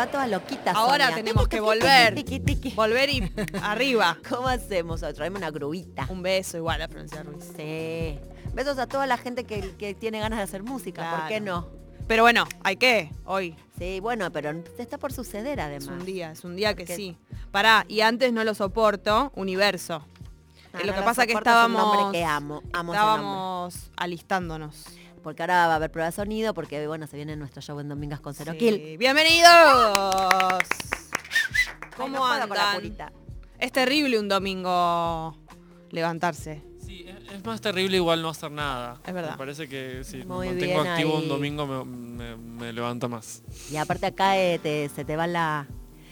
va toda loquita. Ahora Sonia. tenemos que volver. Tiqui, tiqui. Volver y arriba. ¿Cómo hacemos? Traeme una gruita. Un beso igual a Florencia Ruiz. Sí. Besos a toda la gente que tiene ganas de hacer música. Claro. ¿Por qué no? Pero bueno, hay que, hoy. Sí, bueno, pero está por suceder además. Es un día que sí. Pará, y antes no lo soporto, Universo. Lo que pasa es que estábamos... Es un nombre que amo ese nombre. Estábamos alistándonos. Porque ahora va a haber prueba de sonido, porque bueno, se viene nuestro show en Domingas con Cero Kill. ¡Bienvenidos! ¿Cómo no puedo con la andan? purita. Es terrible un domingo levantarse. Sí, es más terrible igual no hacer nada. Es verdad. Me parece que si me Muy mantengo bien activo ahí. un domingo me levanta más. Y aparte acá se te va la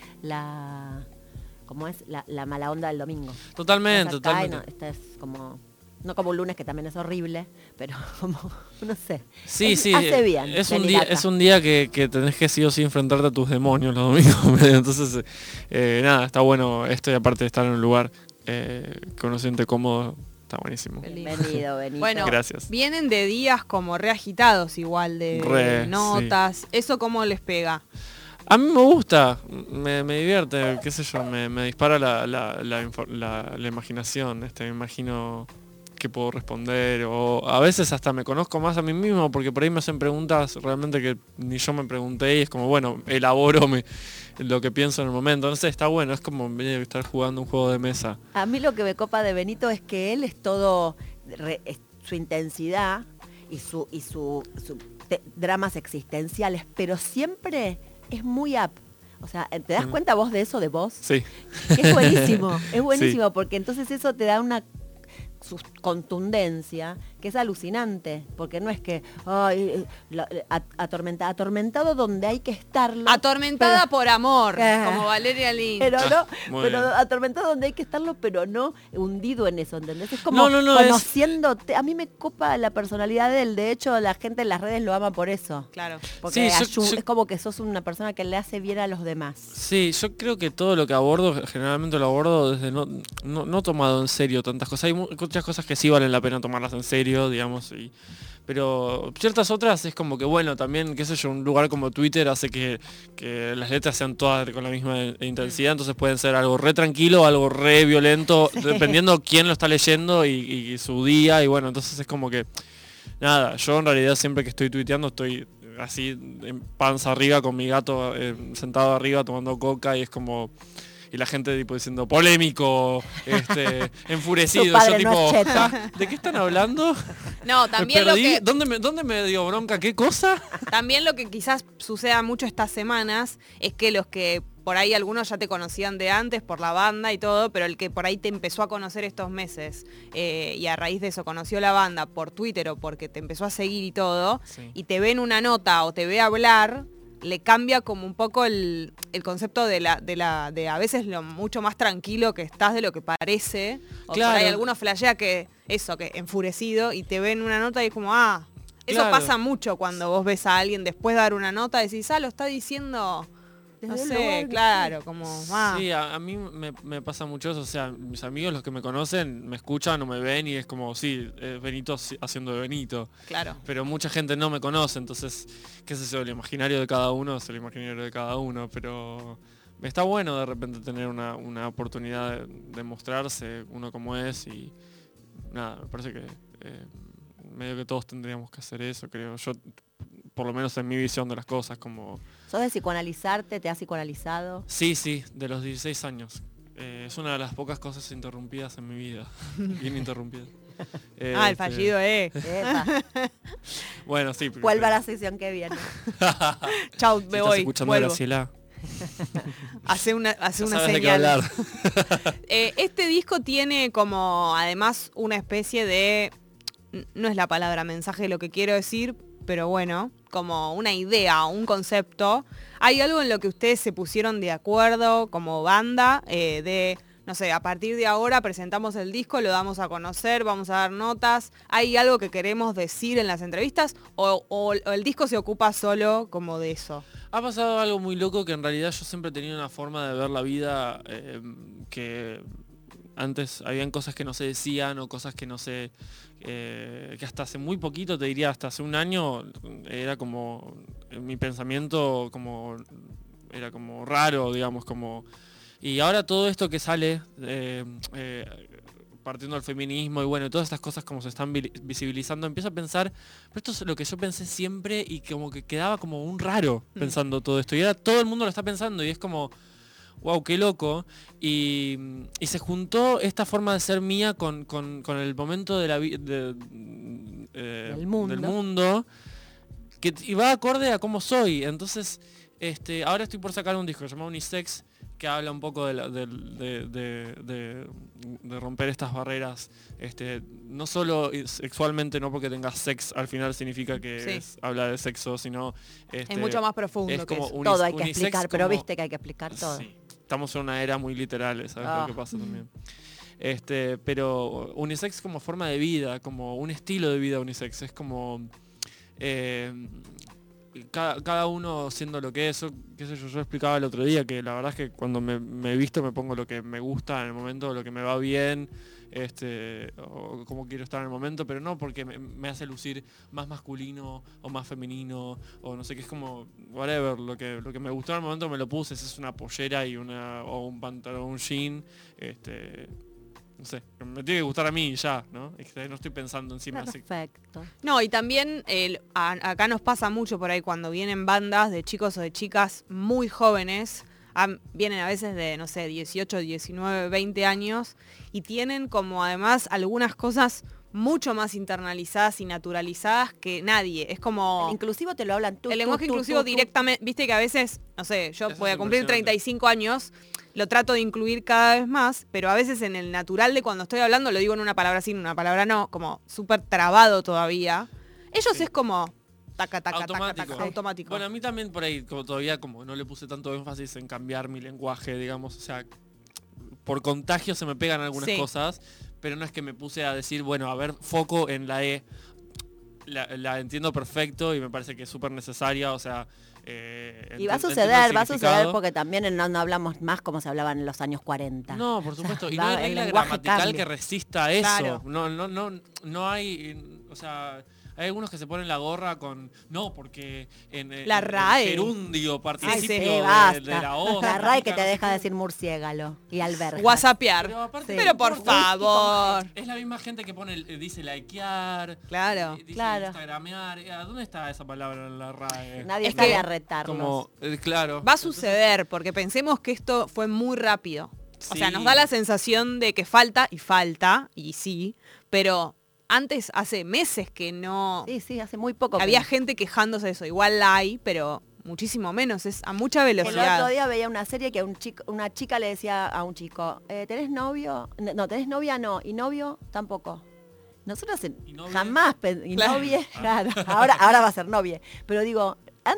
¿cómo es? La mala onda del domingo. Totalmente, Estás acá y totalmente. esta es como... No como un lunes, que también es horrible, pero como, no sé. Sí, sí. Hace bien. Es un día que tenés que sí o sí enfrentarte a tus demonios los domingos. Entonces, nada, está bueno esto y aparte de estar en un lugar que uno siente cómodo, está buenísimo. Bienvenido, Benito. Bueno, gracias. Vienen de días como reagitados igual, de notas. Sí. ¿Eso cómo les pega? A mí me gusta, me divierte, qué sé yo, me dispara la imaginación, me imagino que puedo responder, o a veces hasta me conozco más a mí mismo, porque por ahí me hacen preguntas realmente que ni yo me pregunté, y es como, bueno, elaboro lo que pienso en el momento. No sé, está bueno, es como estar jugando un juego de mesa. A mí lo que me copa de Benito es que él es todo, su intensidad y su dramas existenciales, pero siempre es muy up. O sea, ¿te das cuenta vos de eso, de vos? Sí. Que es buenísimo, sí. Porque entonces eso te da una contundencia que es alucinante, porque no es que atormentado donde hay que estarlo. Atormentada por amor, como Valeria Lynch. Pero atormentado donde hay que estarlo, pero no hundido en eso, ¿entendés? Es como no, conociéndote. A mí me copa la personalidad de él, de hecho la gente en las redes lo ama por eso. Claro. Porque es como que sos una persona que le hace bien a los demás. Sí, yo creo que todo lo que abordo, generalmente lo abordo desde no tomado en serio tantas cosas. Hay muchas cosas que sí valen la pena tomarlas en serio, digamos, pero ciertas otras es como que, bueno, también, qué sé yo, un lugar como Twitter hace que las letras sean todas con la misma intensidad, entonces pueden ser algo re tranquilo, algo re violento, sí, dependiendo quién lo está leyendo y su día, y bueno, entonces es como que, nada, yo en realidad siempre que estoy tuiteando estoy así, en panza arriba, con mi gato sentado arriba tomando coca, y es como... Y la gente tipo diciendo polémico, enfurecido. Yo tipo, ¿de qué están hablando? No, también lo que... ¿Dónde me dio bronca? ¿Qué cosa? También lo que quizás suceda mucho estas semanas es que los que por ahí algunos ya te conocían de antes por la banda y todo, pero el que por ahí te empezó a conocer estos meses y a raíz de eso conoció la banda por Twitter o porque te empezó a seguir y todo, sí, y te ve en una nota o te ve hablar, le cambia como un poco el concepto de a veces lo mucho más tranquilo que estás de lo que parece. O claro, por ahí algunos flashea que enfurecido, y te ven una nota y es como, eso claro, pasa mucho cuando vos ves a alguien después de dar una nota, decís, lo está diciendo... No sé, claro, como... Sí, a mí me pasa mucho eso, o sea, mis amigos, los que me conocen, me escuchan o me ven y es como, sí, Benito haciendo de Benito. Claro. Pero mucha gente no me conoce, entonces, qué sé yo, el imaginario de cada uno es el imaginario de cada uno, pero está bueno de repente tener una oportunidad de mostrarse uno como es y nada, me parece que medio que todos tendríamos que hacer eso, creo yo. Por lo menos en mi visión de las cosas, como... ¿Sos de psicoanalizarte? ¿Te has psicoanalizado? Sí, de los 16 años. Es una de las pocas cosas interrumpidas en mi vida. Bien interrumpida. El fallido, Bueno, sí. Vuelva a la sesión que viene. Chau, me voy. Escuchando a Graciela. Hace una señal. Este disco tiene como, además, una especie de... No es la palabra mensaje lo que quiero decir, pero bueno, como una idea, un concepto. ¿Hay algo en lo que ustedes se pusieron de acuerdo como banda no sé, a partir de ahora presentamos el disco, lo damos a conocer, vamos a dar notas? ¿Hay algo que queremos decir en las entrevistas o el disco se ocupa solo como de eso? Ha pasado algo muy loco, que en realidad yo siempre he tenido una forma de ver la vida que... Antes habían cosas que no se decían o cosas que no se... que hasta hace muy poquito, te diría hasta hace un año, era como mi pensamiento como era como raro, digamos, como... Y ahora todo esto que sale, partiendo del feminismo y bueno, todas estas cosas como se están visibilizando, empiezo a pensar, pero esto es lo que yo pensé siempre y como que quedaba como un raro pensando todo esto. Y ahora todo el mundo lo está pensando y es como, wow, qué loco. Y se juntó esta forma de ser mía con el momento de del mundo, que y va acorde a cómo soy. Entonces, ahora estoy por sacar un disco llamado Unisex, que habla un poco de romper estas barreras, no solo sexualmente, no porque tengas sex al final significa que habla de sexo, sino es mucho más profundo es que como eso. Todo hay que explicar, pero viste que hay que explicar todo. Sí, estamos en una era muy literal, ¿sabes lo que pasa también? Pero unisex como forma de vida, como un estilo de vida unisex, es como cada uno siendo lo que es. Qué sé yo explicaba el otro día que la verdad es que cuando me visto me pongo lo que me gusta en el momento, lo que me va bien, o cómo quiero estar en el momento, pero no porque me hace lucir más masculino o más femenino, o no sé, que es como whatever, lo que me gustó en el momento me lo puse, si es una pollera o un pantalón, un jean, no sé, me tiene que gustar a mí ya, ¿no? No estoy pensando encima así. Perfecto. No, y también acá nos pasa mucho por ahí cuando vienen bandas de chicos o de chicas muy jóvenes, vienen a veces de, no sé, 18, 19, 20 años, y tienen como además algunas cosas mucho más internalizadas y naturalizadas que nadie. Es como... El inclusivo te lo hablan tú. El lenguaje inclusivo directamente, viste que a veces, no sé, yo voy a cumplir 35 años, lo trato de incluir cada vez más, pero a veces en el natural de cuando estoy hablando lo digo en una palabra sí, en una palabra no, como súper trabado todavía. Ellos es como... automático. Bueno, a mí también por ahí, como todavía como no le puse tanto énfasis en cambiar mi lenguaje, digamos, o sea, por contagio se me pegan algunas cosas, pero no es que me puse a decir, bueno, a ver, foco en la E. La entiendo perfecto y me parece que es súper necesaria, o sea... y va a suceder porque también no hablamos más como se hablaban en los años 40. No, por supuesto, y no hay regla gramatical que resista a eso. Claro. No hay, o sea... Hay algunos que se ponen la gorra con... No, porque en la RAE. El gerundio participio de la O. La RAE que te deja decir murciélago y alberja. WhatsAppear. Pero por favor. Es la misma gente que dice likear. Claro. Dice instagramear. ¿A dónde está esa palabra en la RAE? Nadie sabe a retarnos. Como, claro. Va a suceder, porque pensemos que esto fue muy rápido. O sea, nos da la sensación de que falta, y sí, pero... Antes, hace meses que no... Sí, hace muy poco. Había gente quejándose de eso. Igual la hay, pero muchísimo menos. Es a mucha velocidad. El otro día veía una serie que una chica le decía a un chico, ¿tenés novio? No, ¿tenés novia? No. ¿Y novio? Tampoco. Nosotros jamás... ¿Y novie? Claro. Ahora va a ser novie. Pero digo...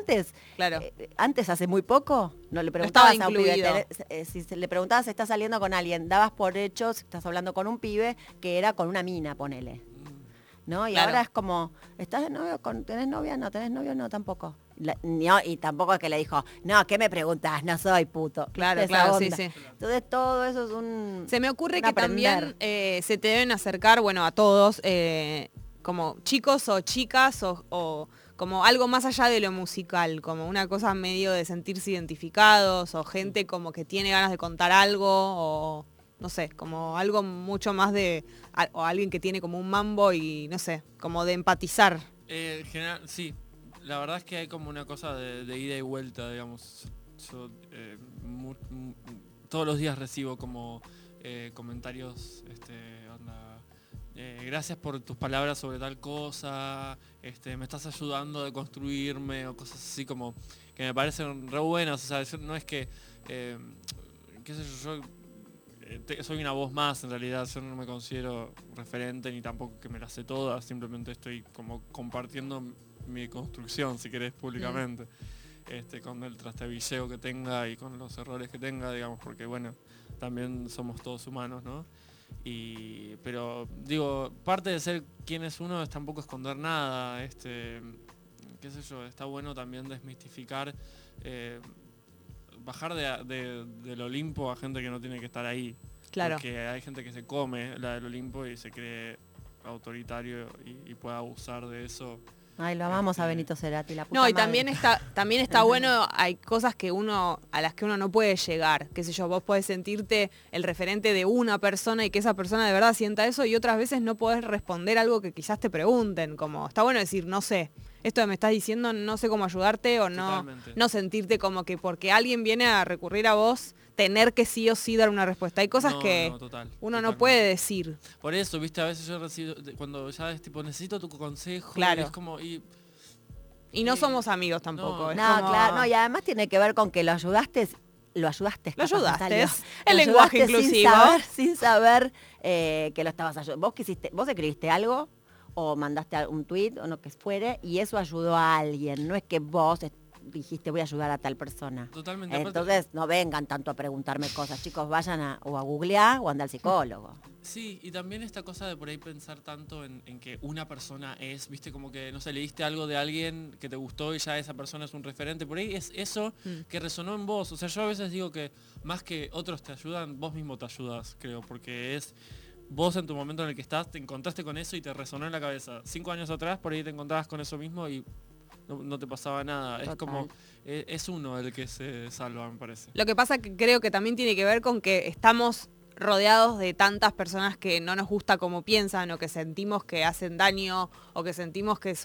Antes hace muy poco, no le preguntabas a un pibe, si le preguntabas si estás saliendo con alguien, dabas por hecho, si estás hablando con un pibe, que era con una mina, ponele. ¿No? Y ahora es como, ¿estás de novio? ¿Tenés novia? No, ¿tenés novio? No, tampoco. Y tampoco es que le dijo, no, ¿qué me preguntas? No soy puto. Claro, sí. Entonces todo eso es un... Se me ocurre que también se te deben acercar, bueno, a todos, como chicos o chicas o como algo más allá de lo musical, como una cosa medio de sentirse identificados o gente como que tiene ganas de contar algo o no sé, como algo mucho más o alguien que tiene como un mambo y no sé, como de empatizar. En general, sí, la verdad es que hay como una cosa de ida y vuelta, digamos. Yo todos los días recibo como comentarios, onda... gracias por tus palabras sobre tal cosa, me estás ayudando a deconstruirme o cosas así como que me parecen re buenas, o sea, no es que, qué sé yo, soy una voz más en realidad, yo no me considero referente ni tampoco que me las sé todas, simplemente estoy como compartiendo mi construcción, si querés, públicamente, con el trastabilleo que tenga y con los errores que tenga, digamos, porque bueno, también somos todos humanos, ¿no? Pero digo, parte de ser quien es uno es tampoco esconder nada, qué sé yo, está bueno también desmistificar, bajar del Olimpo a gente que no tiene que estar ahí. Claro. Porque hay gente que se come la del Olimpo y se cree autoritario y puede abusar de eso Ay, lo amamos a Benito Cerati, la puta No, y madre. también está bueno, hay cosas a las que uno no puede llegar. Qué sé yo, vos podés sentirte el referente de una persona y que esa persona de verdad sienta eso, y otras veces no podés responder algo que quizás te pregunten, como está bueno decir, no sé, esto que me estás diciendo no sé cómo ayudarte, o no sentirte como que porque alguien viene a recurrir a vos, tener que sí o sí dar una respuesta. Hay cosas que uno totalmente. no puede decir. Por eso, viste, a veces yo recibo, cuando ya es tipo, necesito tu consejo, Claro. es como, Y no somos amigos tampoco. No. es No, como- claro, no, y además tiene que ver con que lo ayudaste, capaz, Natalia. es Lo el lenguaje ayudaste inclusivo. sin saber que lo estabas ayudando. Vos escribiste algo o mandaste un tweet o lo que fuere y eso ayudó a alguien. No es que vos dijiste voy a ayudar a tal persona. Totalmente. Entonces no vengan tanto a preguntarme cosas. Chicos, vayan o a googlear o anda al psicólogo. Sí, y también esta cosa de por ahí pensar tanto en que una persona es, viste, como que, no sé, leíste algo de alguien que te gustó y ya esa persona es un referente. Por ahí es eso que resonó en vos. O sea, yo a veces digo que más que otros te ayudan, vos mismo te ayudas, creo, porque es vos en tu momento en el que estás, te encontraste con eso y te resonó en la cabeza. 5 años atrás por ahí te encontrabas con eso mismo y no te pasaba nada. Total. Es como, es uno el que se salva, me parece. Lo que pasa que creo que también tiene que ver con que estamos rodeados de tantas personas que no nos gusta cómo piensan o que sentimos que hacen daño o que sentimos que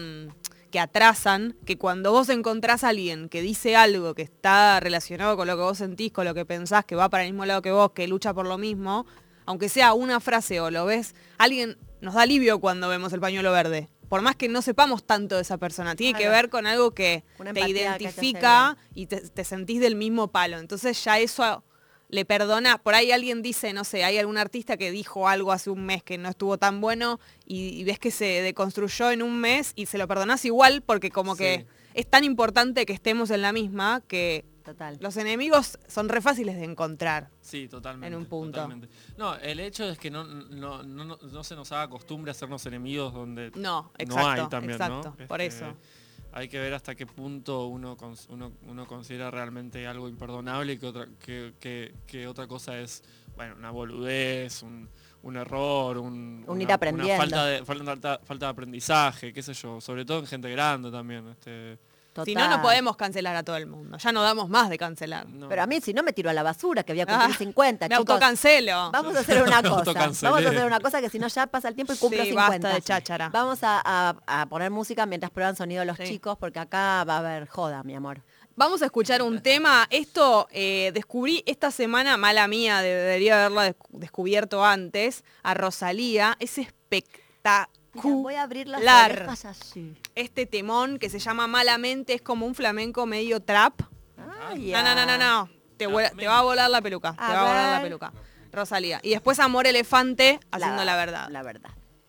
atrasan, que cuando vos encontrás a alguien que dice algo que está relacionado con lo que vos sentís, con lo que pensás, que va para el mismo lado que vos, que lucha por lo mismo, aunque sea una frase o lo ves, alguien nos da alivio cuando vemos el pañuelo verde. Por más que no sepamos tanto de esa persona, tiene que ver con algo que Una te empatía identifica y te sentís del mismo palo. Entonces ya eso le perdona. Por ahí alguien dice, no sé, hay algún artista que dijo algo hace un mes que no estuvo tan bueno y ves que se deconstruyó en un mes y se lo perdonás igual porque como que es tan importante que estemos en la misma que Total. los enemigos son re fáciles de encontrar. Sí, totalmente. En un punto. Totalmente. No, el hecho es que no se nos haga costumbre hacernos enemigos donde No, exacto, hay también, exacto, ¿no? por eso. Hay que ver hasta qué punto uno considera realmente algo imperdonable y que otra cosa es, bueno, una boludez, un error, ir aprendiendo. una falta de aprendizaje, qué sé yo, sobre todo en gente grande también. Total. Si no podemos cancelar a todo el mundo. Ya no damos más de cancelar. No. Pero a mí si no me tiro a la basura, que voy a cumplir 50, Me chicos. autocancelo. Vamos a hacer una cosa. Autocancelé. Vamos a hacer una cosa que si no ya pasa el tiempo y cumplo Sí, 50. basta de cháchara. Vamos a poner música mientras prueban sonido los Sí. chicos, porque acá va a haber joda, mi amor. Vamos a escuchar un tema. Esto descubrí esta semana, mala mía, debería haberla descubierto antes, a Rosalía. Es espectacular. Mira, voy a abrir las orejas así. Este temón que se llama Malamente es como un flamenco medio trap. Ay, No. Te va a volar la peluca. Te va a volar la ver. peluca. Rosalía. Y después Amor Elefante haciendo la verdad. La verdad.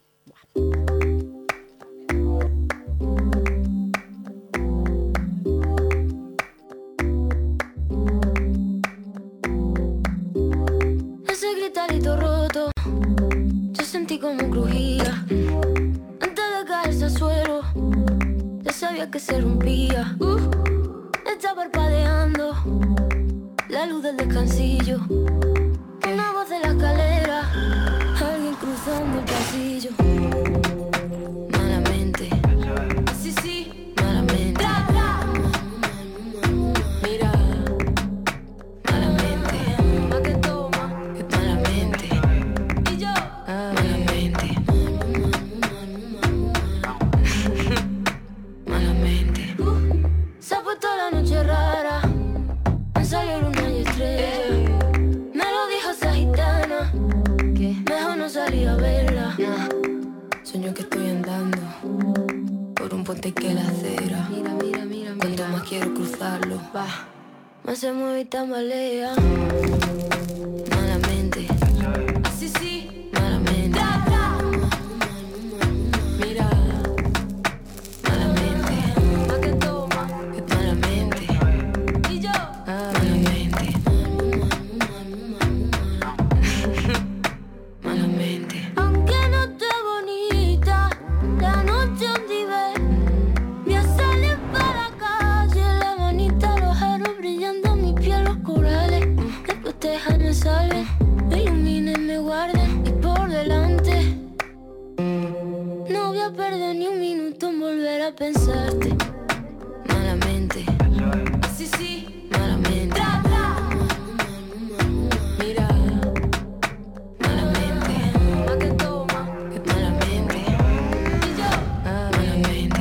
Ese gritarito roto, yo sentí como crujía. Antes de caerse al suelo, ya sabía que se rompía. Está parpadeando la luz del descansillo. Una voz de la escalera, alguien cruzando el pasillo. Malamente, sí, malamente. Mira, malamente. Pa' que toma, malamente. Y yo, malamente. Malamente. Se ha puesto la noche rara, me salió luna y estrella. Me lo dijo esa gitana, que mejor no salir a verla. Sueño que estoy andando por un puente que la acera. Mira. Cuanto más quiero cruzarlo, más se mueve y tambalea. Malamente. Sí, malamente. Mira, malamente. Pa' que toma, malamente. Y yo, malamente. Malamente. Aunque no esté bonita, la noche donde voy a salir para la calle, la manita, los aros brillando, mi piel, los corales. Después te dejan el sale. a perder ni un minuto en volver a pensarte. Malamente. Sí, sí, malamente. Mira, malamente. Ma que toma, que malamente. Y yo, malamente.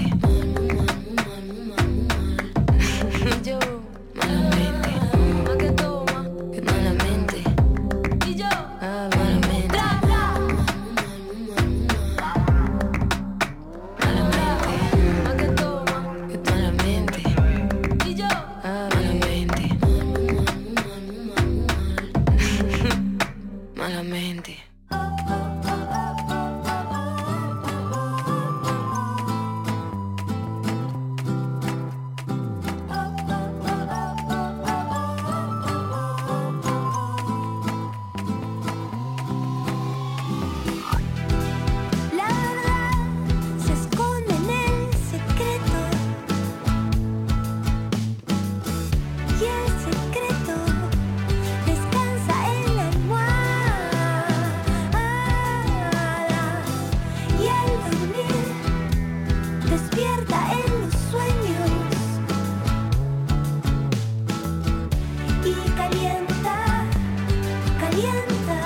Y yo, malamente. Ma que toma, que malamente. Y yo, malamente. Ma que toma, que malamente. Y yo, malamente. Malamente. La verdad se esconde en el secreto y el secreto descansa en la almohada y al dormir despierta en los sueños y calienta, calienta.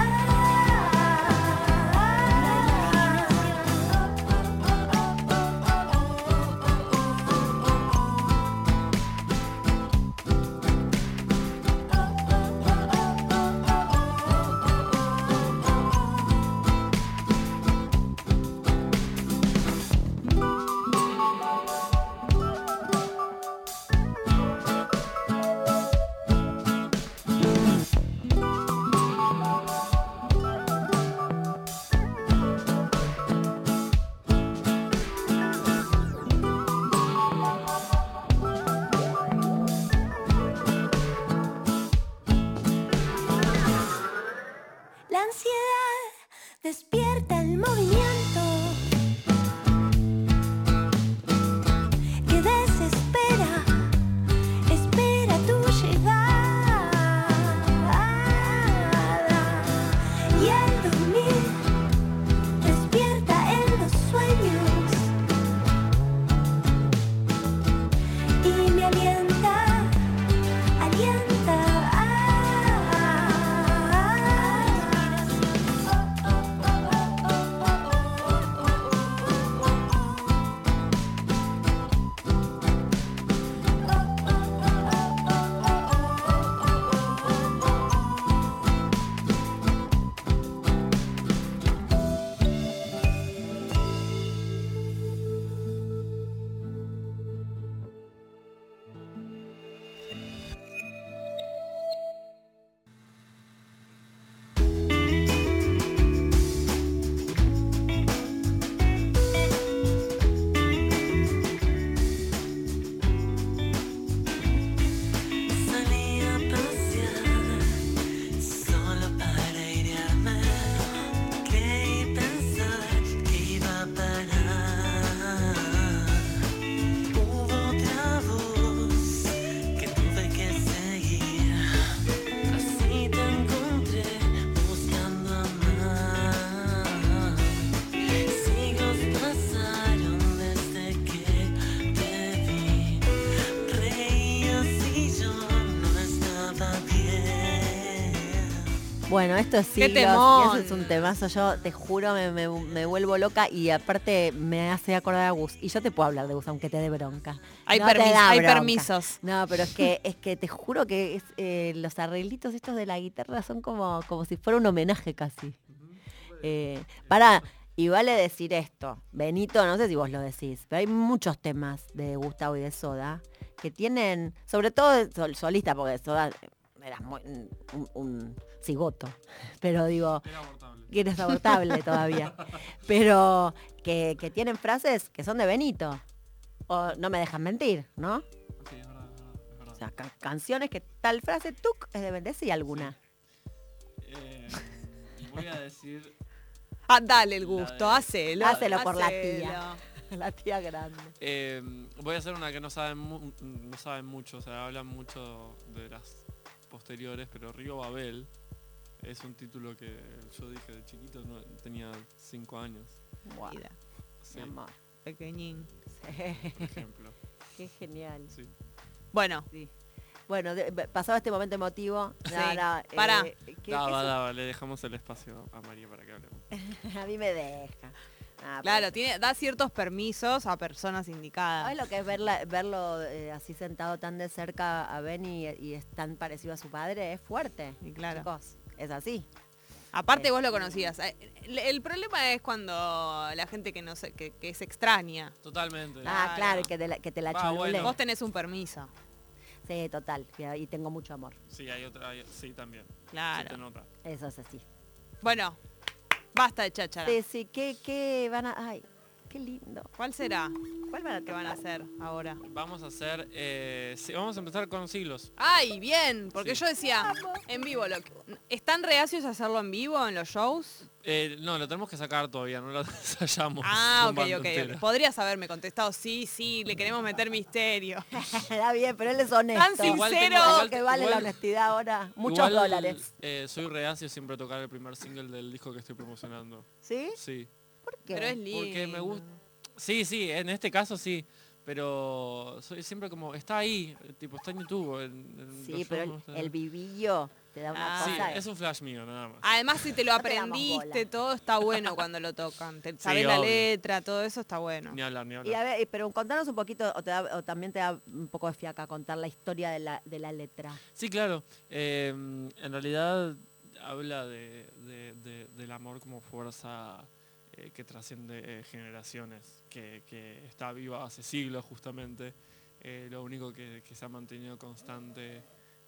La ansiedad despierta el movimiento que desespera, espera tu llegada y al dormir despierta en los sueños y me alienta, alienta. Salí a pasear solo para ir a mar, creí pensar que iba a parar. Hubo otra voz que tuve que seguir, así te encontré buscando amar. Siglos pasaron desde que te vi, reías y yo no estaba bien. Bueno, esto es ¡Qué siglos, temón! y eso es un temazo. Yo te juro, me vuelvo loca y aparte me hace acordar a Gus. Y yo te puedo hablar de Gus, aunque te dé bronca. Hay, No te da hay bronca. permisos. No, pero es que te juro que los arreglitos estos de la guitarra son como si fuera un homenaje casi. Y vale decir esto, Benito, no sé si vos lo decís, pero hay muchos temas de Gustavo y de Soda que tienen, sobre todo solista, porque Soda era un cigoto, pero digo, que eres abortable todavía, pero que tienen frases que son de Benito, o no me dejan mentir, ¿no? Sí, es verdad, es verdad. O sea, canciones que tal frase, tuc, es de Benito, decí alguna. Voy a decir... Ah, dale el gusto, hacelo. Hácelo por la hacelo. tía. La tía grande. Voy a hacer una que no saben mucho, o sea, hablan mucho de las posteriores, pero Río Babel es un título que yo dije de chiquito, tenía 5 años. Wow. O Sí, Mi amor. Pequeñín. Sí. por ejemplo. Qué genial. Sí. Bueno, Sí. Bueno, pasado este momento emotivo, Sí. pará. Daba, le dejamos el espacio a María para que hablemos. A mí me deja. claro, da ciertos permisos a personas ¿Sabes indicadas. lo que es verlo así sentado tan de cerca a Ben y es tan parecido a su padre? Es fuerte. Y claro. Chicos, es así. Aparte vos lo conocías. El problema es cuando la gente que no sé, que es extraña. Totalmente. Claro, que te la cholule. bueno. Vos tenés un permiso. Sí, total. Y tengo mucho amor. Sí, hay otra, sí, también. Claro. Se te nota. Eso es así. Bueno, basta de cháchara. Sí, ¿qué van a...? Ay, qué lindo. ¿Cuál será? ¿Cuál van a ¿Qué van a tocar? hacer ahora? Vamos a hacer, sí, vamos a empezar con siglos. ¡Ay, bien! Porque Sí. yo decía, en vivo, ¿están reacios a hacerlo en vivo en los shows? No, lo tenemos que sacar todavía, no lo ensayamos. Ah, con banda ok. entera. Podrías haberme contestado, sí, le queremos meter misterio. Está bien, pero él es honesto. Tan sincero. Igual tengo- Creo igual- que vale la igual- honestidad ahora. Muchos Igual, dólares. Soy reacio siempre a tocar el primer single del disco que estoy promocionando. ¿Sí? Sí. ¿Por qué? Pero es lindo. Porque me gusta. Sí, en este caso sí. Pero soy siempre como, está ahí, tipo, está en YouTube. en Sí, los pero shows, está- el vivillo te da una Ah. Sí, cosa. es un flash mío, nada más. Además, si te lo No te damos aprendiste, bola. todo está bueno cuando lo tocan. Sabés la obvio. letra, todo eso está bueno. Ni hablar, ni Y hablar. a ver, pero contanos un poquito, o también te da un poco de fiaca contar la historia de la letra. Sí, claro. En realidad habla del amor como fuerza que trasciende generaciones, que está viva hace siglos justamente. Lo único que se ha mantenido constante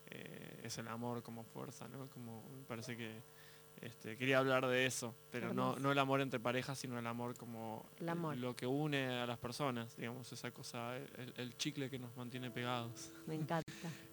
es el amor como fuerza, ¿no? Como me parece que quería hablar de eso, pero no el amor entre parejas, sino el amor como El amor. lo que une a las personas, digamos, esa cosa, el chicle que nos mantiene pegados. Me encanta.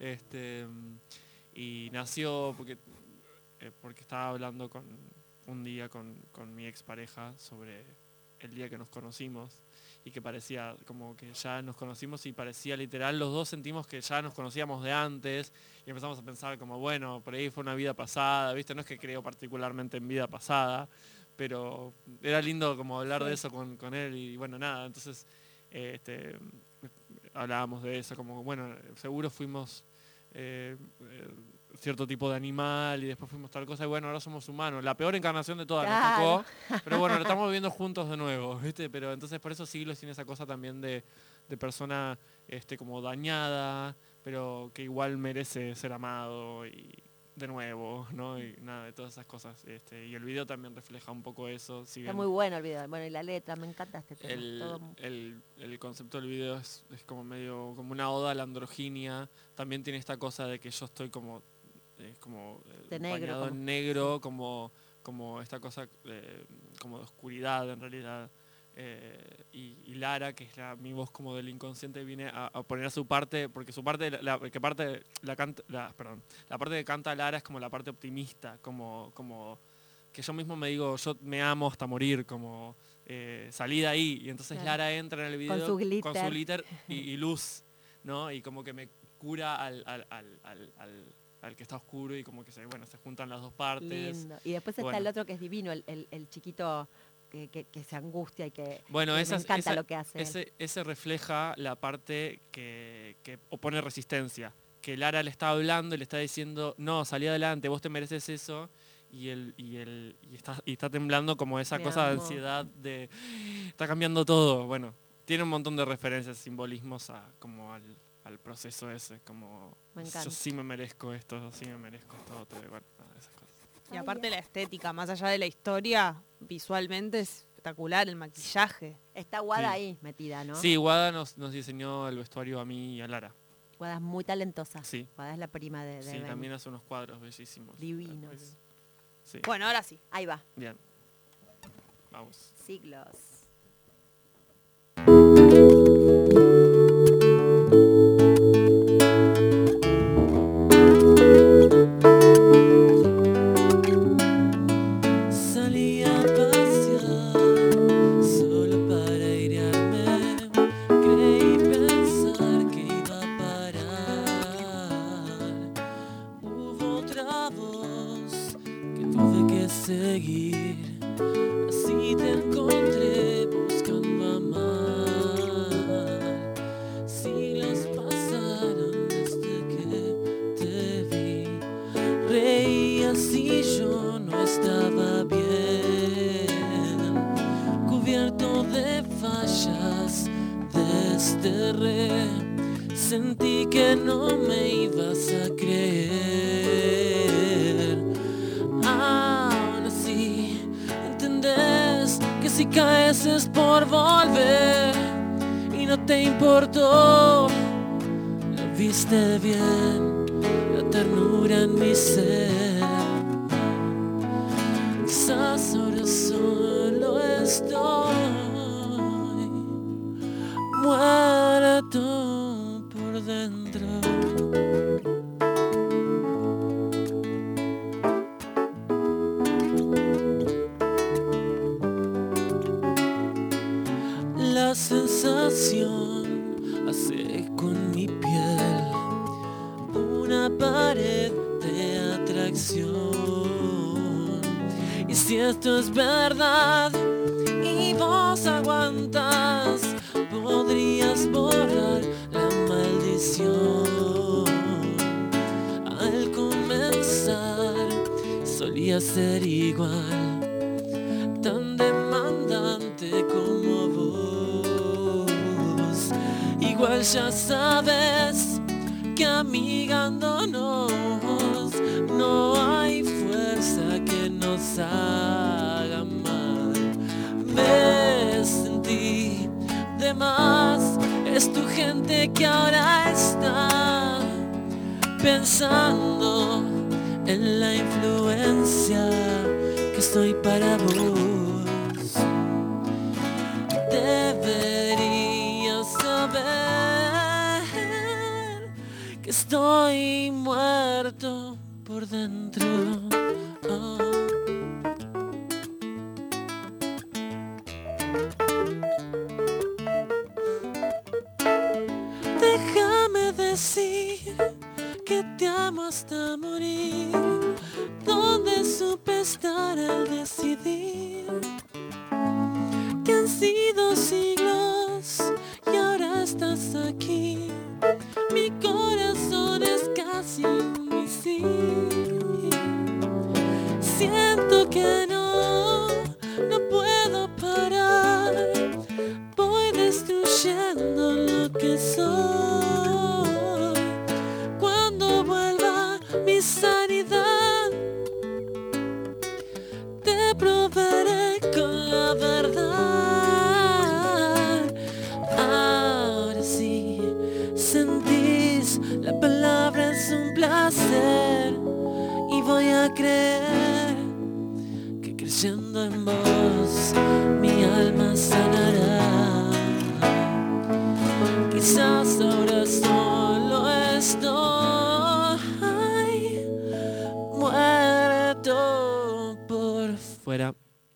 Y nació porque estaba hablando un día con mi expareja sobre el día que nos conocimos y que parecía como que ya nos conocimos y parecía literal, los dos sentimos que ya nos conocíamos de antes y empezamos a pensar como, bueno, por ahí fue una vida pasada, ¿viste? No es que creo particularmente en vida pasada, pero era lindo como hablar de eso con él y bueno, nada, entonces hablábamos de eso, como, bueno, seguro fuimos cierto tipo de animal y después fuimos tal cosa y bueno, ahora somos humanos. La peor encarnación de todas Claro. nos tocó, pero bueno, lo estamos viviendo juntos de nuevo, ¿viste? Pero entonces por eso Siglos tiene esa cosa también de persona como dañada, pero que igual merece ser amado y de nuevo, ¿no? Y nada, de todas esas cosas. Y el video también refleja un poco eso. Si Está bien muy bueno el video. Bueno, y la letra, me encanta este tema. Todo- el concepto del video es como medio como una oda a la androginia. También tiene esta cosa de que yo estoy como De negro, bañado como- en negro, como esta cosa como de oscuridad en realidad. Y Lara, que es mi voz como del inconsciente, viene a poner a su parte, porque su parte, la parte que canta Lara es como la parte optimista, como que yo mismo me digo, yo me amo hasta morir, como salí de ahí, y entonces Claro. Lara entra en el video Con su glitter. glitter y luz, ¿no? Y como que me cura al que está oscuro y como que se juntan las dos partes. Lindo. Y después está Bueno. el otro que es divino, el chiquito que se angustia y que Bueno, que esa, me encanta esa- lo que hace. él. ese refleja la parte que opone resistencia. Que Lara le está hablando y le está diciendo, no, salí adelante, vos te mereces eso. Y está temblando como esa Mi cosa de amor. ansiedad de, está cambiando todo. Bueno, tiene un montón de referencias, simbolismos como al proceso ese. Como, Me encanta. yo sí me merezco esto, yo sí me merezco esto otro. Y bueno, nada, esas cosas. Y aparte la estética, más allá de la historia, visualmente es espectacular, el maquillaje. Está Guada Sí. ahí metida, ¿no? Sí, Guada nos diseñó el vestuario a mí y a Lara. Guada es muy talentosa. Sí. Guada es la prima de Sí, Ben. también hace unos cuadros bellísimos. Divinos. Sí, Bueno, ahora sí. Ahí va. bien. Vamos. Siglos. Salí a pasear solo para airearme. Creí pensar que iba a parar. Hubo otra voz que tuve que seguir. Así te encontré. huellas desterré. Sentí que no me ibas a creer. Ahora sí entendés que si caes es por volver y no te importó. Lo viste bien, la ternura en mi ser. Quizás ahora solo estoy muerto por dentro. La sensación hace con mi piel una pared de atracción. Y si esto es verdad y vos aguantas, podrías borrar la maldición. Al comenzar solía ser igual, tan demandante como vos. Igual ya sabes que amigándonos no hay fuerza que nos haga mal. Ves en ti de más, es tu gente que ahora está pensando en la influencia que soy para vos. Deberías saber que estoy muerto por dentro. Oh. Déjame decir que te amo hasta morir, donde supe estar al decidir que han sido siglos y ahora estás aquí. Mi corazón es casi un misil. Siento que no puedo parar. Voy destruyendo lo que soy. Cuando vuelva mi sanidad, te proveeré con la verdad. Ahora sí sentís, la palabra es un placer y voy a creer que creyendo en vos mi alma sanará. Quizás ahora solo estoy muerto por fuera.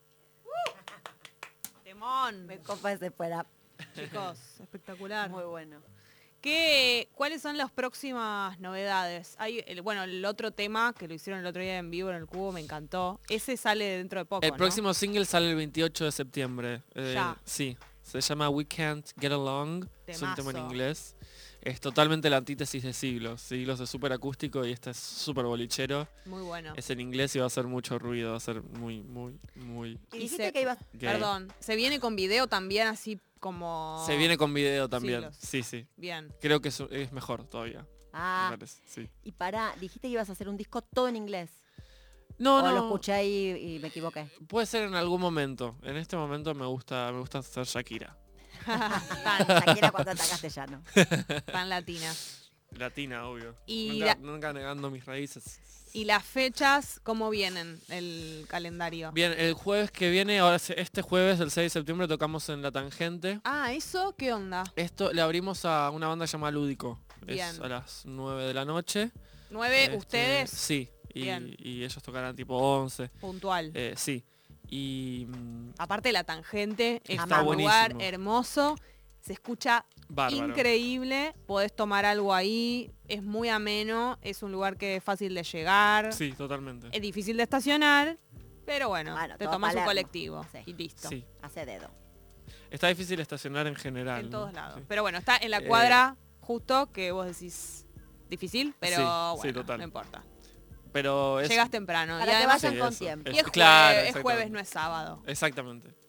Temón. Me copa ese fuera. Chicos, espectacular. Muy bueno. ¿Cuáles son las próximas novedades? Hay, bueno, el otro tema que lo hicieron el otro día en vivo en el Cubo, me encantó. Ese sale dentro de poco, El ¿no? próximo single sale el 28 de septiembre. Ya. Sí, se llama We Can't Get Along. Es un tema en Temazo. inglés. Es totalmente la antítesis de Siglos. Siglos es súper acústico y este es súper bolichero. Muy bueno. Es en inglés y va a hacer mucho ruido, va a ser muy Y Y dijiste se- que ibas... gay. Perdón, ¿se viene con video también así como...? Se viene con video también. Siglos. Sí, sí. Bien. Creo que es mejor todavía. Ah, Me parece, sí. y dijiste que ibas a hacer un disco todo en inglés. No, o lo no. escuché ahí y me equivoqué. Puede ser en algún momento. En este momento me gusta ser Shakira. Shakira cuando está castellano. Tan latina. Latina, obvio. Y nunca negando mis raíces. ¿Y las fechas cómo vienen el calendario? Bien, el jueves que viene, ahora este jueves, el 6 de septiembre, tocamos en La Tangente. Ah, ¿eso qué onda? Esto le abrimos a una banda llamada Lúdico. Bien. Es a las 9 de la noche. 9 ustedes, Sí. Bien. Y ellos tocarán tipo 11. puntual. Sí. Y Aparte la tangente, es Está un lugar buenísimo. hermoso, se escucha bárbaro. increíble, podés tomar algo ahí, es muy ameno, es un lugar que es fácil de llegar, Sí, totalmente. es difícil de estacionar, pero bueno, Bueno, te todo tomás un Palermo. colectivo Sí. y listo. Sí. Hace dedo. Está difícil estacionar en general. En ¿no? todos lados. Sí. Pero bueno, está en la cuadra justo que vos decís difícil, pero Sí, bueno, sí, total. no importa. Pero es... Llegas temprano. Para y que además vayan Sí, con eso. tiempo. y es, Claro, es jueves, exactamente. no es sábado. Exactamente.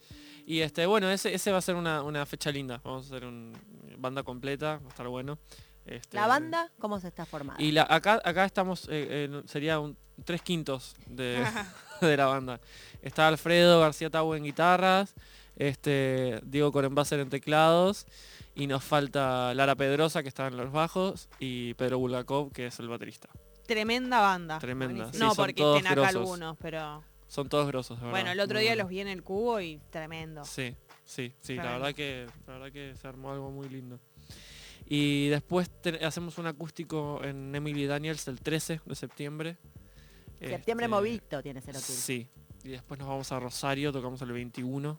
Y bueno, ese va a ser una fecha linda. Vamos a hacer una banda completa, va a estar bueno. ¿La banda cómo se está formando? Y acá estamos, sería 3/5 de la banda. Está Alfredo García Tau en guitarras, Diego Corenbasser en teclados, y nos falta Lara Pedrosa, que está en los bajos, y Pedro Bulgakov, que es el baterista. Tremenda banda. Tremenda. Buenísimo. Sí, No, son porque todos estén acá grosos. algunos, pero... Son todos grosos, de verdad. Bueno, el otro Muy día bueno. los vi en el Cubo y tremendo. Sí, la Tremendo. verdad que se armó algo muy lindo. Y después hacemos un acústico en Emily Daniels el 13 de septiembre. Septiembre movidito tiene Zero Kill. Sí. Y después nos vamos a Rosario, tocamos el 21.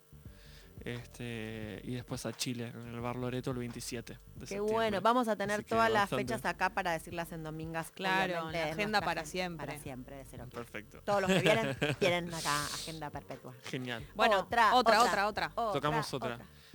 Y después a Chile, en el Bar Loreto, el 27 de Qué septiembre. bueno, vamos a tener Así que todas las bastante. fechas acá para decirlas en Domingas. Claro, obviamente, la es agenda nuestra para agenda siempre. Para siempre de Zero Kill. Perfecto. Todos los que vienen tienen acá agenda perpetua. Genial. Bueno, otra. Tocamos otra.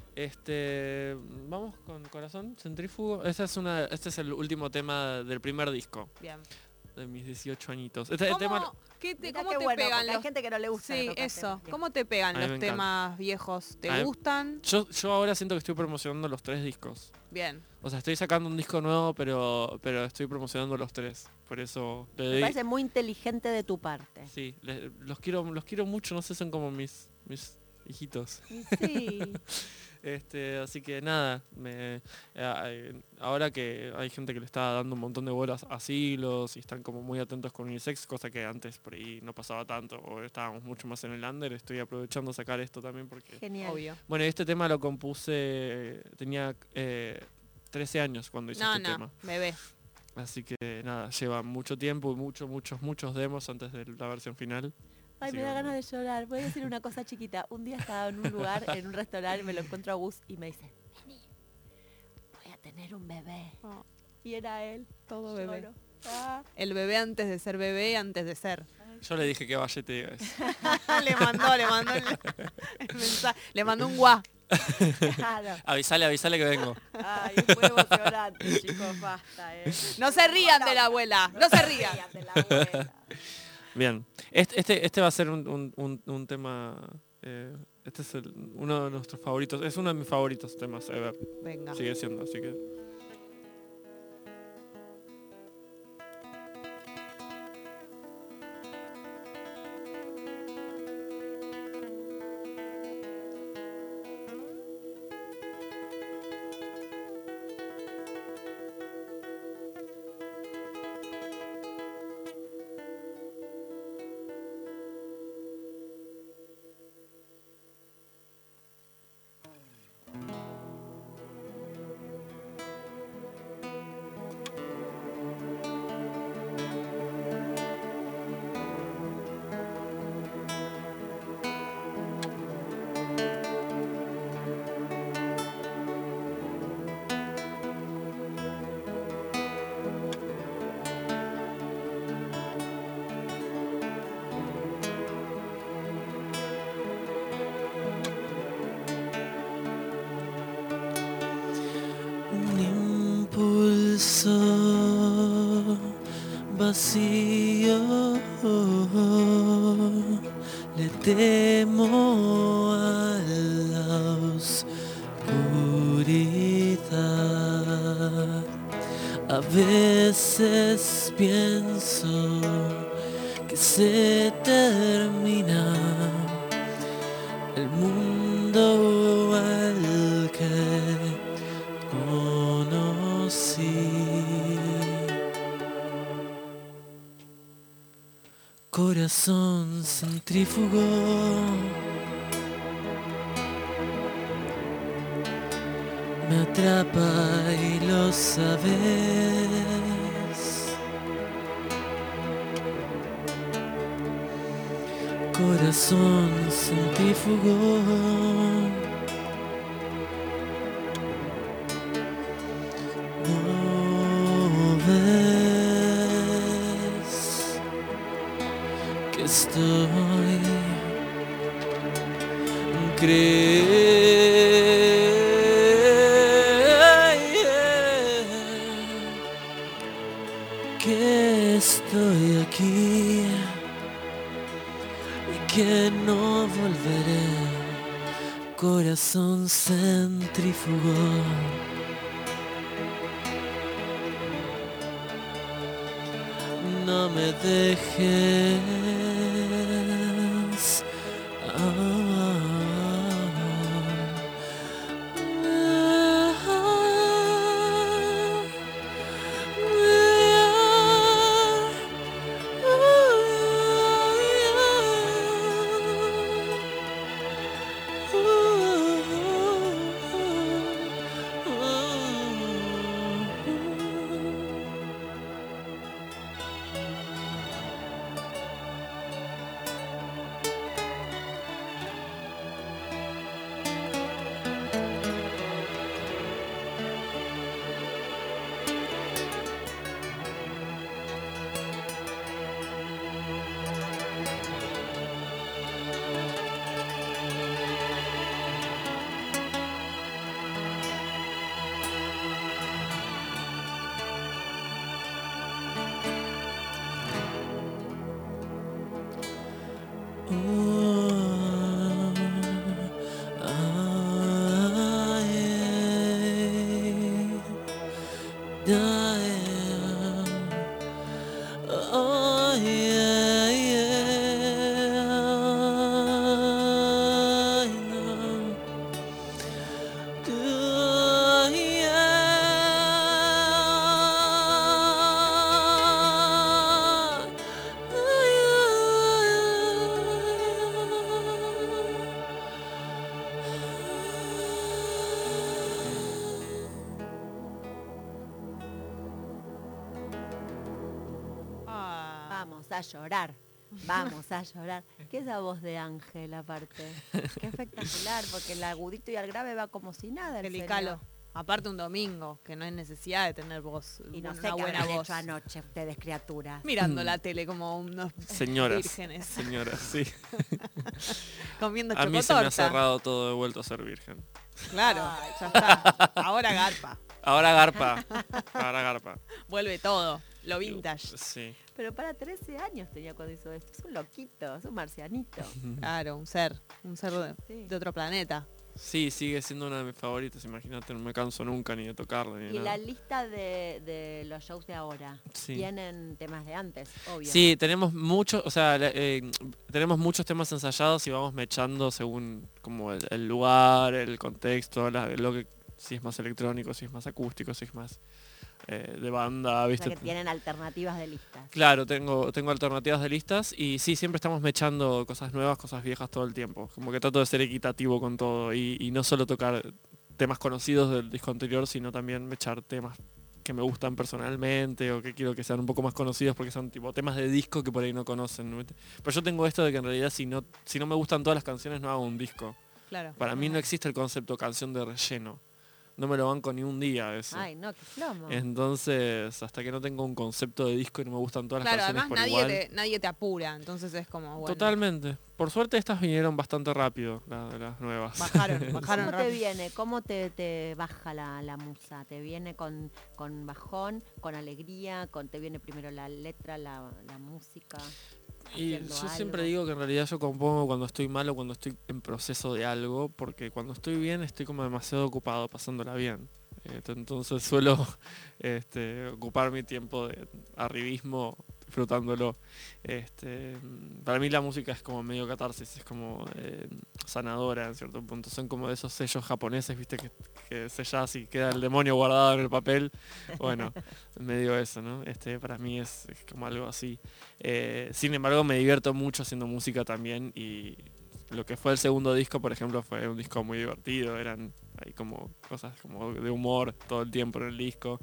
Vamos con Corazón Centrífugo. Este es el último tema del primer disco Bien. de mis 18 añitos. ¿Cómo, tema Mirá cómo qué te bueno, pegan porque hay los... gente que no le gusta. Sí, que toca eso. temas. ¿Cómo te pegan A mí los me encanta. temas viejos? A ¿Te mí- gustan? yo ahora siento que estoy promocionando los 3 discos. Bien. O sea, estoy sacando un disco nuevo, pero estoy promocionando los 3. Por eso le Me doy... parece muy inteligente de tu parte. Sí, los quiero mucho, no sé, son como mis hijitos. Sí. Así que nada, ahora que hay gente que le está dando un montón de bolas a Silos y están como muy atentos con Unisex, cosa que antes por ahí no pasaba tanto, o estábamos mucho más en el under, estoy aprovechando a sacar esto también porque... Genial. Obvio. Bueno, este tema lo compuse, tenía 13 años cuando hice este tema. bebé. Así que nada, lleva mucho tiempo y muchos demos antes de la versión final. Ay, Así me que da bueno. ganas de llorar. Voy a decir una cosa chiquita. Un día estaba en un lugar, en un restaurante, me lo encuentro a Gus y me dice, vení, voy a tener un bebé. Oh. Y era él. Todo bebé. Lloro. Ah. El bebé antes de ser bebé, antes de ser. Yo le dije que vaya y te diga eso. le mandó el mensaje. Le mandó un guá. Claro. Avisale que vengo. Ay, es muy emocionante, chicos, basta, No se rían de la abuela. No se rían. de la abuela. Bien. Este va a ser un tema... este es uno de nuestros favoritos. Es uno de mis favoritos temas ever. Venga. Sigue siendo, así que... Un impulso vacío, le temo a la oscuridad. A veces pienso que se termina el mundo al que conocí. Corazón centrífugo, me atrapa y lo sabes. Corazón centrífugo, no ves que estoy que estoy aquí y que no volveré corazón centrifugó. No me dejes. Vamos a llorar. Vamos a llorar. ¿Qué es esa voz de Ángel aparte? Qué espectacular, porque el agudito y el grave va como si nada. el Delicalo. señor. Aparte un domingo, que no hay necesidad de tener voz, Y no sé una qué buena habrán voz. hecho anoche ustedes, criaturas. Mirando la tele como unos Señoras. vírgenes, Señoras, sí. comiendo A mí se me ha chocotorta. cerrado todo, he vuelto a ser virgen. Claro, Ay. ya está. Ahora garpa. Ahora garpa. Ahora garpa. Vuelve todo, lo vintage. Sí. Pero para 13 años tenía cuando hizo esto. Es un loquito, es un marcianito. Claro, un ser Sí. de otro planeta. Sí, sigue siendo una de mis favoritas, imagínate, no me canso nunca ni de tocarla ni Y nada. la lista de los shows de ahora. Sí. Tienen temas de antes, obvio. Sí, tenemos muchos, o sea, tenemos muchos temas ensayados y vamos mechando según como el lugar, el contexto, lo que si es más electrónico, si es más acústico, si es más de banda, O ¿viste? sea que tienen alternativas de listas. Claro, tengo alternativas de listas y sí, siempre estamos mechando cosas nuevas, cosas viejas todo el tiempo. Como que trato de ser equitativo con todo y no solo tocar temas conocidos del disco anterior, sino también mechar temas que me gustan personalmente o que quiero que sean un poco más conocidos porque son tipo temas de disco que por ahí no conocen, ¿no? Pero yo tengo esto de que en realidad si no me gustan todas las canciones no hago un disco. Claro. Para mí no existe el concepto canción de relleno. No me lo banco ni un día eso. Ay, no, qué plomo. Entonces, hasta que no tengo un concepto de disco y no me gustan todas las Claro, canciones además por igual. nadie te apura, entonces es como bueno. Totalmente. Por suerte estas vinieron bastante rápido, las nuevas. Bajaron ¿Cómo te rápido. viene? ¿Cómo te baja la musa? ¿Te viene con bajón, con alegría? ¿Te viene primero la letra, la música? Y haciendo yo siempre algo? digo que en realidad yo compongo cuando estoy mal o cuando estoy en proceso de algo, porque cuando estoy bien estoy como demasiado ocupado pasándola bien. Entonces suelo ocupar mi tiempo de arribismo disfrutándolo. Para mí la música es como medio catarsis, es como sanadora en cierto punto. Son como de esos sellos japoneses, viste, que sellás y queda el demonio guardado en el papel. Bueno, medio eso, ¿no? Para mí es como algo así. Sin embargo, me divierto mucho haciendo música también y lo que fue el segundo disco, por ejemplo, fue un disco muy divertido. Eran hay como cosas como de humor todo el tiempo en el disco.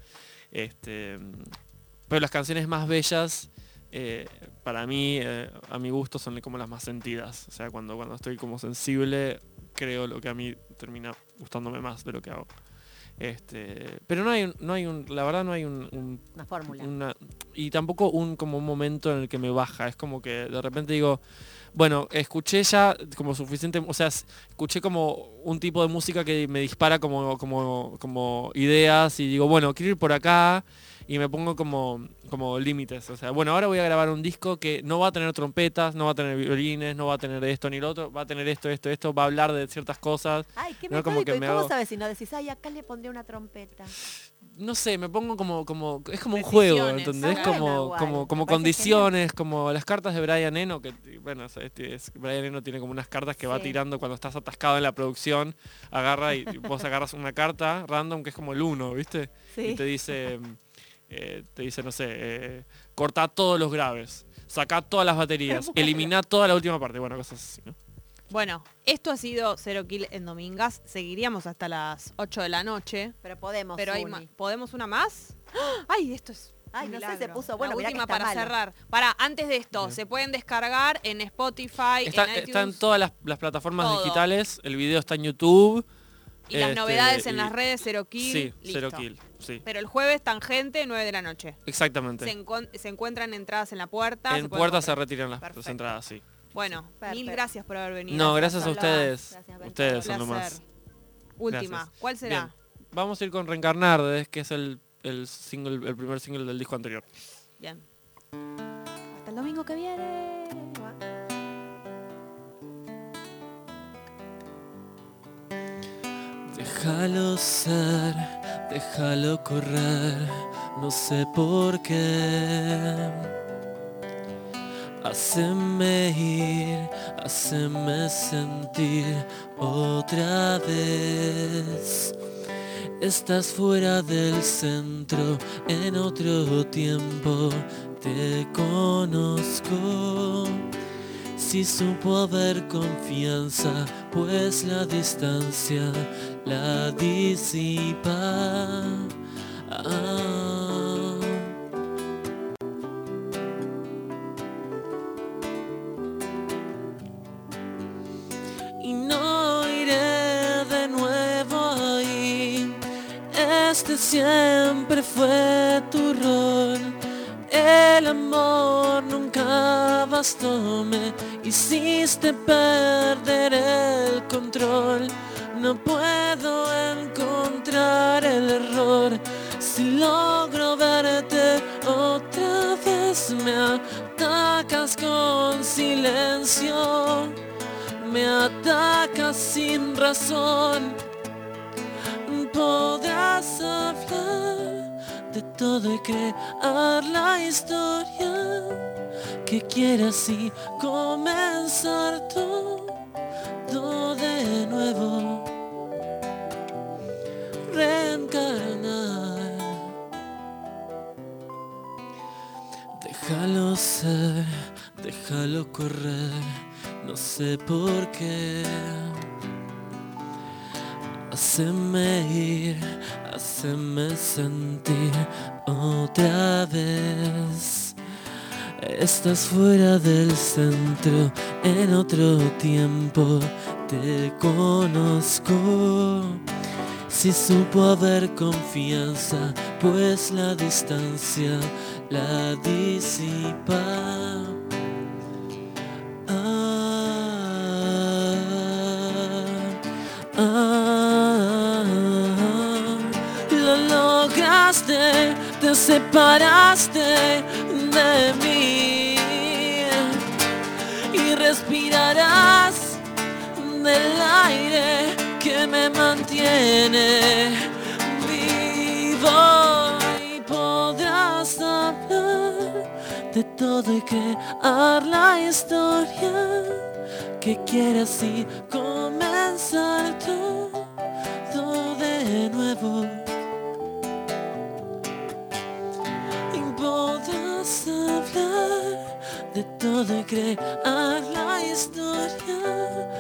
Pero las canciones más bellas, para mí, a mi gusto, son como las más sentidas. O sea, cuando estoy como sensible, creo lo que a mí termina gustándome más de lo que hago. Pero la verdad no hay Una fórmula. y tampoco como un momento en el que me baja. Es como que de repente digo, bueno, escuché ya como suficiente, o sea, escuché como un tipo de música que me dispara como ideas y digo, bueno, quiero ir por acá y me pongo como límites. O sea, bueno, ahora voy a grabar un disco que no va a tener trompetas, no va a tener violines, no va a tener esto ni lo otro, va a tener esto, va a hablar de ciertas cosas. Ay, qué ¿no? metódico. Como que ¿Y me cómo hago- sabes si no decís, ay, acá le pondré una trompeta? No sé, me pongo es como un juego, Decisiones. ¿entendés? Está bueno, Como, igual. como, Me como parece condiciones, como las cartas de Brian Eno, que bueno, Brian Eno tiene como unas cartas que va Sí. tirando cuando estás atascado en la producción, agarra y vos agarras una carta random que es como el 1, ¿viste? Sí. Y te dice, no sé, cortá todos los graves, sacá todas las baterías, eliminá toda la última parte, bueno, cosas así, ¿no? Bueno, esto ha sido Cero Kill en Domingas. Seguiríamos hasta las 8 de la noche. Pero podemos, Pero hay Zuni. ¿podemos una más? ¡Ah! Ay, esto es Ay, un no sé, milagro. se puso bueno, La mirá que última está para malo. cerrar. Para, antes de esto, Bien. se pueden descargar en Spotify, Está en en iTunes, todas las plataformas todo. digitales, el video está en YouTube. y las este, novedades en y- las redes Cero Kill. Sí, listo. Cero Kill, sí. Pero el jueves, Tangente, 9 de la noche. Exactamente. Se encuentran entradas en la puerta. En pueden puerta se comprar. retiran las Perfecto. entradas, sí. Bueno, Perfecto. mil gracias por haber venido. No, gracias a Gracias, ustedes. Gracias, Bel. Ustedes son lo Placer. más. Última, Gracias. ¿cuál será? Bien. Vamos a ir con Reencarnar, que es el primer single del disco anterior. Bien. Hasta el domingo que viene. Déjalo ser, déjalo correr, no sé por qué. Haceme ir, haceme sentir otra vez. Estás fuera del centro, en otro tiempo te conozco. Si supo haber confianza, pues la distancia la disipa. Ah. Y no iré de nuevo ahí. Este siempre fue tu rol. El amor nunca bastó, me hiciste perder el control. No puedo encontrar el error. Si logro verte otra vez, me atacas con silencio. Me atacas sin razón. Podrás hablar de todo y crear la historia que quieras y comenzar todo de nuevo. Reencarnar. Déjalo ser, déjalo correr, no sé por qué. Haceme ir, haceme sentir otra vez. Estás fuera del centro, en otro tiempo te conozco. Si supo haber confianza, pues la distancia la disipa. Lo lograste, te separaste de mí y respirarás del aire que me mantiene vivo y podrás hablar de todo y crear la historia que quieras y comenzar todo de nuevo. Y podrás hablar de todo y crear la historia